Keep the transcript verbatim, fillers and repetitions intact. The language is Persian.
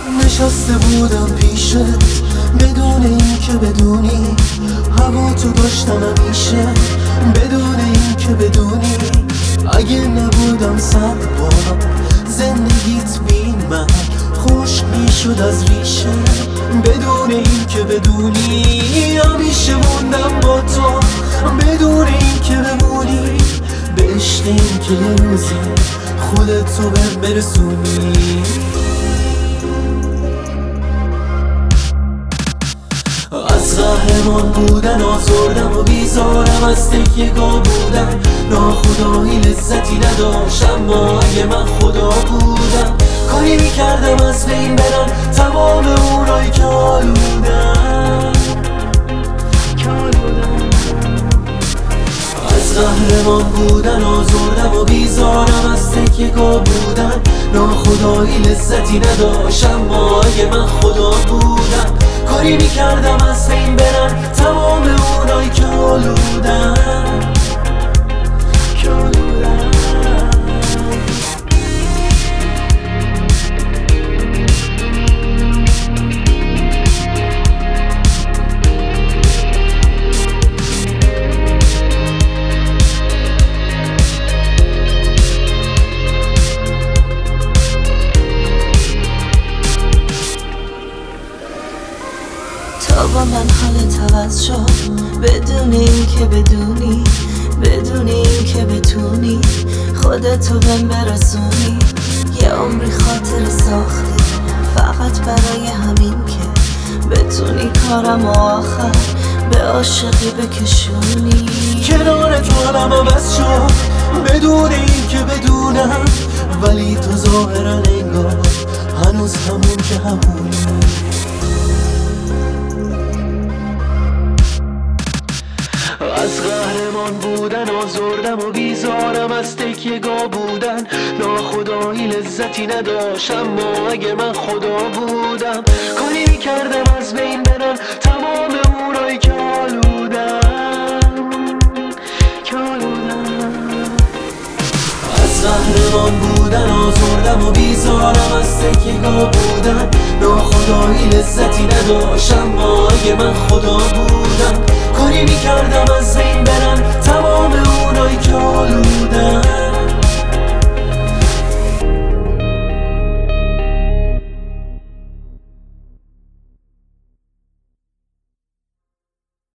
نشسته بودم پیشت بدون این که بدونی، هوا تو داشتم همیشه بدون این که بدونی. اگه نبودم صد بار زندگیت بی من خشک میشد از ریشه بدون این که بدونی. همیشه موندم با تو بدون این که بمونی، به عشق این که یه روزی خودتو بهم برسونی. از قهرمان بودن آزردم و بیزارم، از تکیه‌گاه بودن ناخدایی لذتی نداشت. اما اگه من خدا بودم کاری میکردم از بین برن تمام اونایی که آلودن. از قهرمان بودن آزردم و بیزارم، از تکیه‌گاه بودن ناخدایی لذتی نداشت. اما اگه من خدا بودم کاری میکردم از بین برن تمام اونایی که آلودن. تا با من حالت عوض شد بدون این که بدونی، بدون این که بتونی خودتو بهم برسونی. یه عمری خاطر ساختی فقط برای همین که بتونی کارم آخر به عاشقی بکشونی. کنار تو حالم عوض شد بدون این که بدونم، ولی تو ظاهرا انگار هنوز همون که همونی. از قهرمان بودن آزردم و بیزارم، از تکیه‌گاه بودن ناخدایی لذتی نداشت. اما اگه من خدا بودم کاری میکردم از بین برن تمام اونایی که آلودن. از قهرمان بودن آزردم و بیزارم، از تکیه‌گاه بودن ناخدایی لذتی نداشت. اما اگه من خدا بودم کاری میکردم از بین برن تمام اونایی که آلودن.